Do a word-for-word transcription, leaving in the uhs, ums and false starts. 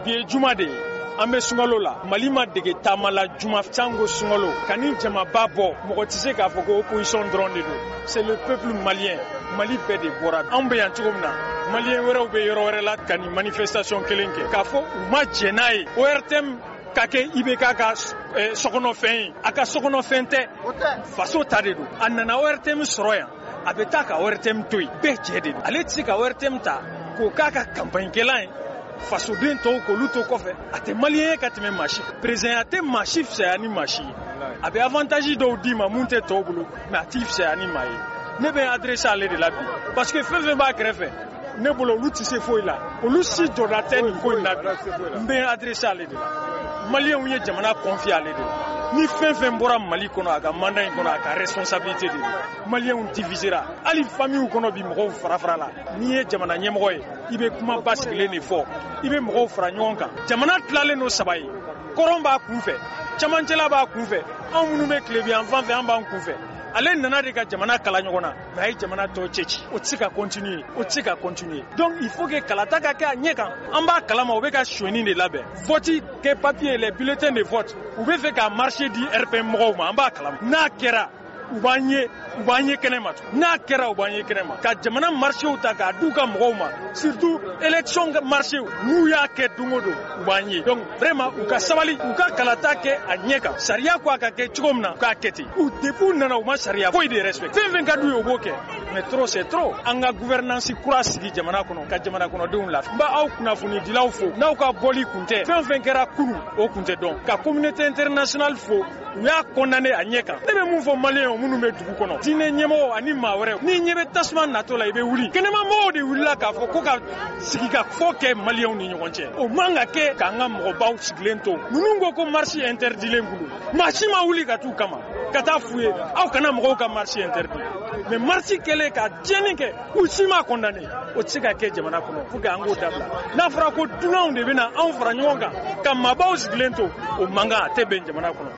bi ye juma de ye an bɛ sunkalo la Mali ma dege taama la juma sango sunkalo ka ni jamaba bɔ mɔgɔ tɛ se k'a fɔ ko opposition dɔrɔn de don c'est le peuple malien Mali bɛɛ de bɔra an bɛ yan cogo min na malien wɛrɛw bɛ yɔrɔ wɛrɛ la ka ni manifestation kelen kɛ k'a fɔ u ma jɛ n'a ye O R T M ka kɛ I B K ka sokɔnɔfɛn ye a ka sokɔnɔfɛn tɛ faso ta de don a nana O R T M sɔrɔ yan a bɛ taa ka O R T M to yen bɛɛ jɛ de don ale tɛ se ka O R T M ta k'o k'a ka campagne kɛlan ye fasoden tɔw k'olu to kɔfɛ a tɛ malien ye ka tɛmɛ maa si président a tɛ maa si fisaya ni maa si ye a bɛ avantage dɔw d'i ma mun tɛ tɔw bolo mais a t'i fisaya ni maa ye ne bɛ adressé ale de la bi parce que fɛn fɛn b'a kɛrɛfɛ ne bolo olu tɛ se foyi la olu si jɔda tɛ nin ko in na bi n bɛ adressé ale de la maliens ye jamana confié ale de la ni fɛn fɛn bɔra Mali kɔnɔ a ka mandat in kɔnɔ a ka responsabilité de don maliens divisera hali famille kɔnɔ bi mɔgɔw fara fara la n'i ye jamana ɲɛmɔgɔ ye I bɛ kuma basigilen de fɔ I bɛ mɔgɔw fara ɲɔgɔn kan jamana tilalen don saba ye kɔrɔn b'a kunfɛ camancɛla b'a kunfɛ anw minnu bɛ tile bi an fan fɛ an b'an kunfɛ ale nana de ka jamana kala ɲɔgɔn na mais a ye jamana tɔ cɛci o tɛ se ka continuer o tɛ se ka continuer donc il faut que kalata ka kɛ a ɲɛ kan an b'a kalama u bɛ ka sonyani de labɛn vote kɛ papier les bulletins de vote u bɛ fɛ ka marché di R P M mɔgɔw ma an b'a kalama n'a kɛra u b'an ye u b'an ye kɛnɛ ma n'a kɛra u b'an ye kɛnɛ ma ka jamana marchéw ta k'a d'u ka mɔgɔw ma surtout élection marchéw n'u y'a kɛ don o don u b'an ye donc vraiment u ka sabali u ka kalata kɛ a ɲɛ kan sariya ko a ka kɛ cogo min na u k'a kɛ ten u depuis u nana u ma sariya foyi de respect fɛn fɛn ka d'u ye u b'o kɛ mais trop c'est trop an ka gouvernance kura sigi jamana kɔnɔ ka jamana kɔnɔdenw lafiya n b'a aw kunnafonidilaw fo n'aw ka bɔli kun tɛ fɛn fɛn kɛra kunun o kun tɛ dɔn ka communauté internationale fo u y'a condamné a ɲɛ kan ne bɛ mun fɔ maliyɛnw minnu bɛ dugu kɔnɔ diinɛ ɲɛmɔgɔ ani maa wɛrɛw n'i ɲɛ bɛ tasuma natɔ la i bɛ wuli kɛnɛmamɔgɔw de wulila k'a fɔ ko ka sigi ka fɔ kɛ maliyɛnw ni ɲɔgɔn cɛ o man ka kɛ k'an ka mɔgɔbaw sigilen to ninnu ko ko marche interdilen bolo maa si ma wuli ka t'u kama ka taa f'u ye aw kana mɔgɔw ka marche interdit mais marche kɛlen ka tiɲɛni kɛ u si ma condamné o tɛ se ka kɛ jamana kɔnɔ pour que an k'o dabila n'a fɔra ko dunanw de bɛna anw fara ɲɔgɔn kan ka maabaw sigilen to o man kan a tɛ bɛn jamana kɔnɔ